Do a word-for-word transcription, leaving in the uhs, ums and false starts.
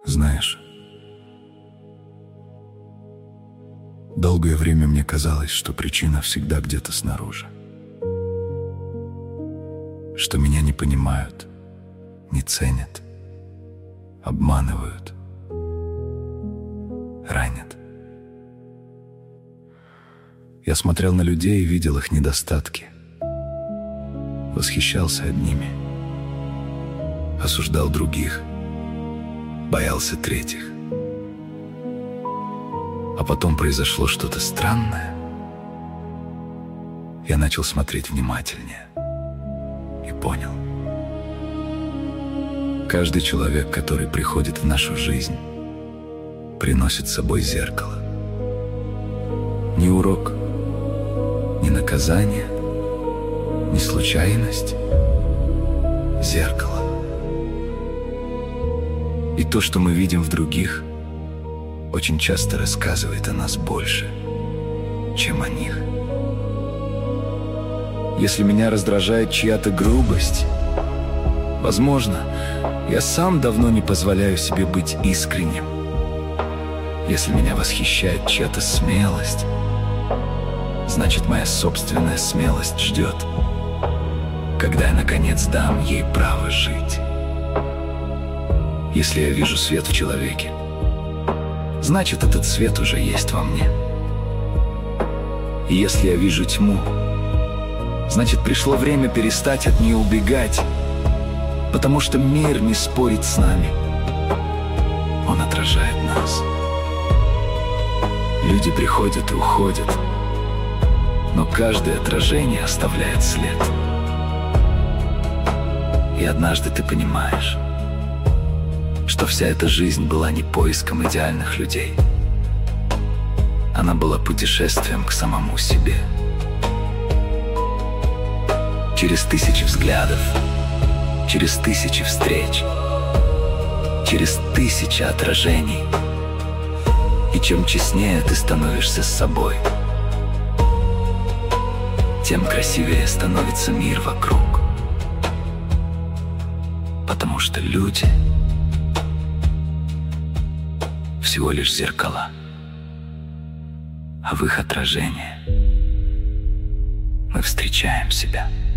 Знаешь, долгое время мне казалось, что причина всегда где-то снаружи. Что меня не понимают, не ценят, обманывают, ранят. Я смотрел на людей и видел их недостатки, восхищался одними, осуждал других, боялся третьих. А потом произошло что-то странное. Я начал смотреть внимательнее и понял. Каждый человек, который приходит в нашу жизнь, приносит с собой зеркало. Не урок, не наказание, не случайность. Зеркало. И то, что мы видим в других, очень часто рассказывает о нас больше, чем о них. Если меня раздражает чья-то грубость, возможно, я сам давно не позволяю себе быть искренним. Если меня восхищает чья-то смелость, значит, моя собственная смелость ждет, когда я, наконец, дам ей право жить. Если я вижу свет в человеке, значит, этот свет уже есть во мне. И если я вижу тьму, значит, пришло время перестать от нее убегать, потому что мир не спорит с нами. Он отражает нас. Люди приходят и уходят, но каждое отражение оставляет след. И однажды ты понимаешь, что вся эта жизнь была не поиском идеальных людей. Она была путешествием к самому себе. Через тысячи взглядов, через тысячи встреч, через тысячи отражений. И чем честнее ты становишься с собой, тем красивее становится мир вокруг. Потому что люди всего лишь зеркала, а в их отражении мы встречаем себя.